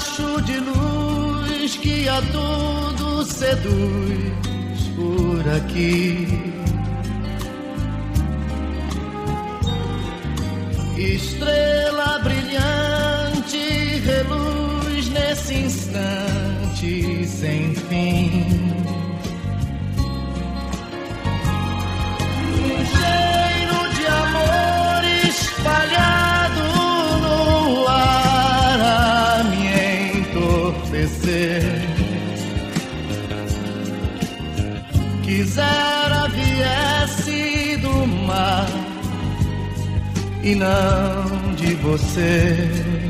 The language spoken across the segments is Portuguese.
facho de luz que a tudo seduz por aqui. Estrela brilhante reluz nesse instante sem fim. Um cheiro de amor espalhado no ar a me entorpecer. Quisera viesse do mar e não de você.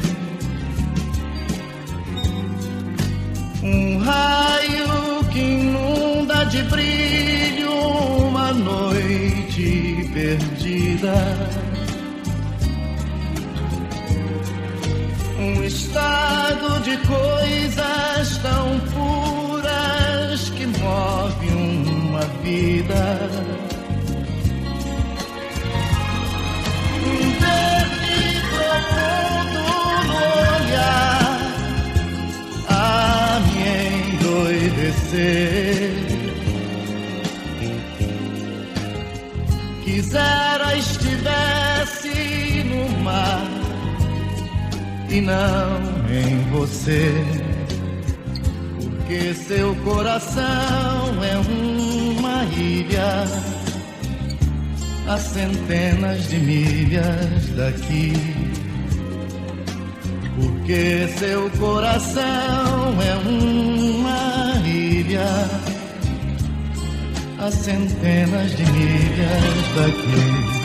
Um raio que inunda de brilho uma noite perdida. Um estado de coisas tão puras que move uma vida. Quisera estivesse no mar e não em você, porque seu coração é uma ilha a centenas de milhas daqui. Porque seu coração é uma ilha a centenas de milhas daqui.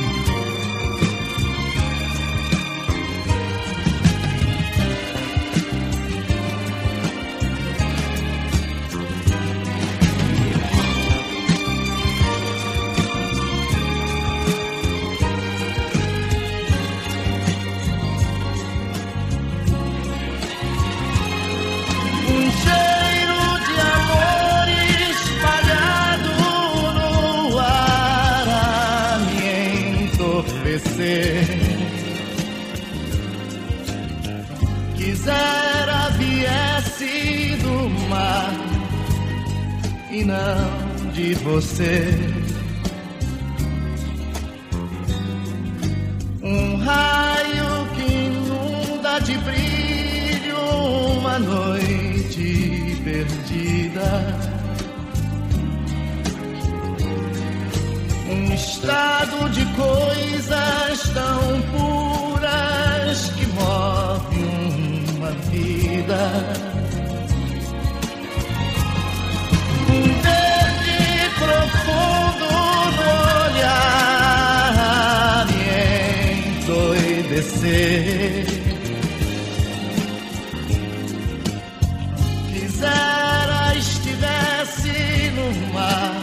Quisera viesse do mar e não de você. Um raio que inunda de brilho uma noite perdida. Um estado de coisas tão puras que move uma vida. Um verde profundo no olhar me endoidecer. Quisera estivesse no mar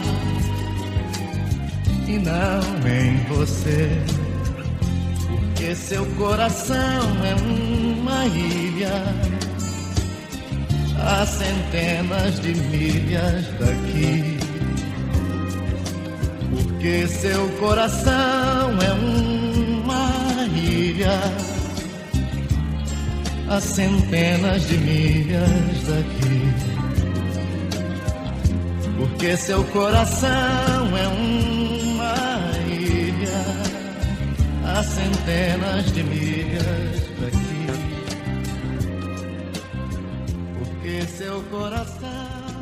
e não em você, porque seu coração é uma ilha a centenas de milhas daqui. Porque seu coração é uma ilha a centenas de milhas daqui. Porque seu coração é uma ilha a centenas de milhas daqui. Porque seu coração